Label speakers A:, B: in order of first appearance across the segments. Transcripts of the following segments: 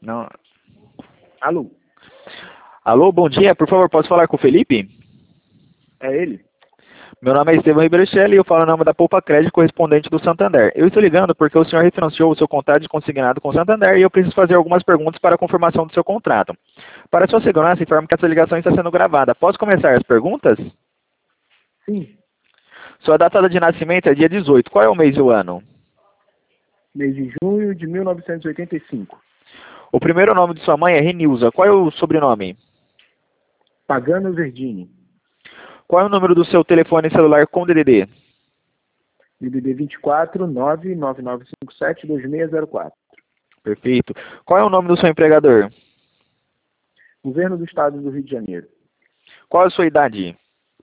A: Não.
B: Alô,
A: Alô, bom dia. Por favor, posso falar com o Felipe?
B: é ele?
A: Meu nome é Estevão Ribeiro Schelli e eu falo em nome da Poupa Crédito correspondente do Santander. Eu estou ligando porque o senhor refinanciou o seu contrato de consignado com o Santander e eu preciso fazer algumas perguntas para a confirmação do seu contrato. Para sua segurança, informo que essa ligação está sendo gravada. Posso começar as perguntas?
B: Sim,
A: Sua data de nascimento é dia 18. Qual é o mês e o ano?
B: mês de junho de 1985.
A: O primeiro nome de sua mãe é Renilza. Qual é o sobrenome?
B: Pagano Verdini,
A: Qual é o número do seu telefone celular com DDD?
B: DDD 24 99957 2604.
A: Perfeito. Qual é o nome do seu empregador?
B: Governo do Estado do Rio de Janeiro.
A: Qual é a sua idade?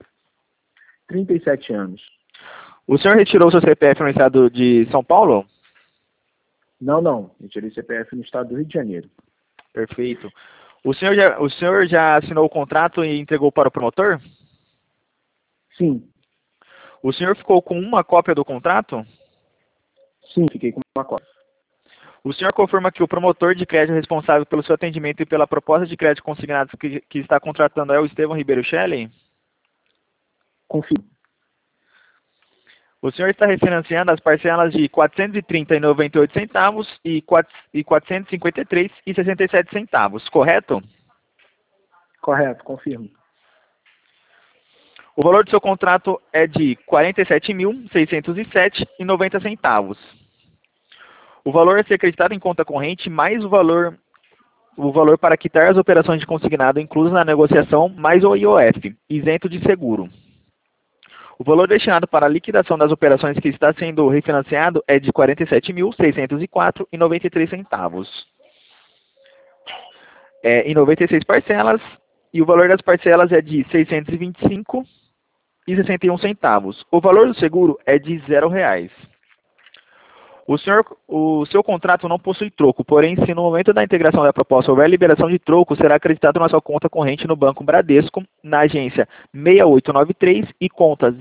B: 37 anos.
A: O senhor retirou seu CPF no estado de São Paulo?
B: Não. Eu tirei CPF no Estado do Rio de Janeiro.
A: Perfeito. O senhor já assinou o contrato e entregou para o promotor?
B: Sim,
A: O senhor ficou com uma cópia do contrato?
B: fiquei com uma cópia.
A: O senhor confirma que o promotor de crédito responsável pelo seu atendimento e pela proposta de crédito consignado que está contratando é o Estevão Ribeiro Schelli?
B: Confio.
A: O senhor está refinanciando as parcelas de R$ 430,98 e R$ 453,67, correto?
B: Correto, confirmo.
A: O valor do seu contrato é de R$ 47.607,90. O valor a ser acreditado em conta corrente mais o valor para quitar as operações de consignado inclusas na negociação mais o IOF, isento de seguro. O valor destinado para a liquidação das operações que está sendo refinanciado é de R$ 47.604,93. Em 96 parcelas, e o valor das parcelas é de R$ 625,61. O valor do seguro é de R$ 0. O seu contrato não possui troco, porém, se no momento da integração da proposta houver liberação de troco, será acreditado na sua conta corrente no Banco Bradesco, na agência 6893 e conta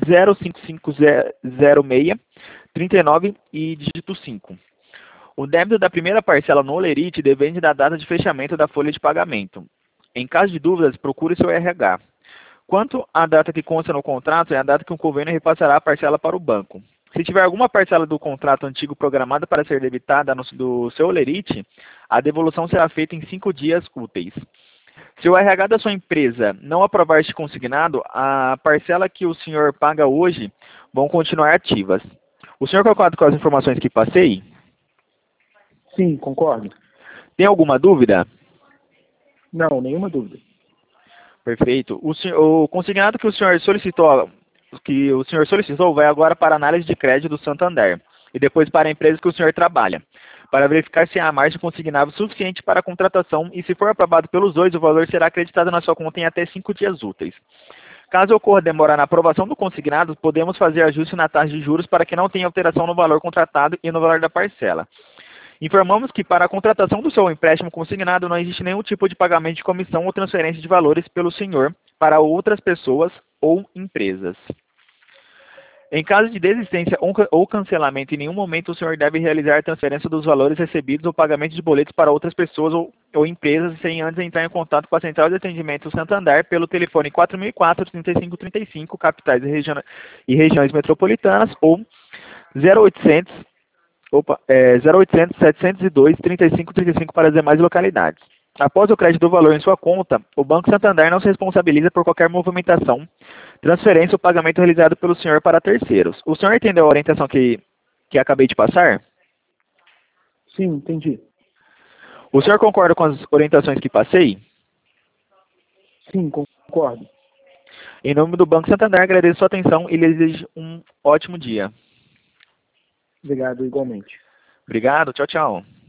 A: 0550639 e dígito 5. O débito da primeira parcela no Olerite depende da data de fechamento da folha de pagamento. Em caso de dúvidas, procure seu RH. Quanto à data que consta no contrato, é a data que o convênio repassará a parcela para o banco. Se tiver alguma parcela do contrato antigo programada para ser debitada do seu Olerite, a devolução será feita em 5 dias úteis. Se o RH da sua empresa não aprovar este consignado, a parcela que o senhor paga hoje vão continuar ativas. O senhor concorda com as informações que passei?
B: Sim, concordo.
A: Tem alguma dúvida?
B: Não, nenhuma dúvida.
A: Perfeito. O consignado que o senhor solicitou vai agora para a análise de crédito do Santander e depois para a empresa que o senhor trabalha, para verificar se há margem consignável suficiente para a contratação e, se for aprovado pelos dois, o valor será acreditado na sua conta em até 5 dias úteis. Caso ocorra demora na aprovação do consignado, podemos fazer ajuste na taxa de juros para que não tenha alteração no valor contratado e no valor da parcela. Informamos que para a contratação do seu empréstimo consignado não existe nenhum tipo de pagamento de comissão ou transferência de valores pelo senhor para outras pessoas ou empresas. Em caso de desistência ou cancelamento, em nenhum momento o senhor deve realizar a transferência dos valores recebidos ou pagamento de boletos para outras pessoas ou empresas sem antes entrar em contato com a Central de Atendimento Santander pelo telefone 4004-3535, capitais e regiões metropolitanas, ou 0800 702 3535 para as demais localidades. Após o crédito do valor em sua conta, o Banco Santander não se responsabiliza por qualquer movimentação, transferência ou pagamento realizado pelo senhor para terceiros. O senhor entendeu a orientação que acabei de passar?
B: Sim, entendi.
A: O senhor concorda com as orientações que passei?
B: Sim, concordo.
A: Em nome do Banco Santander, agradeço sua atenção e lhe desejo um ótimo dia.
B: Obrigado, igualmente.
A: Obrigado, tchau, tchau.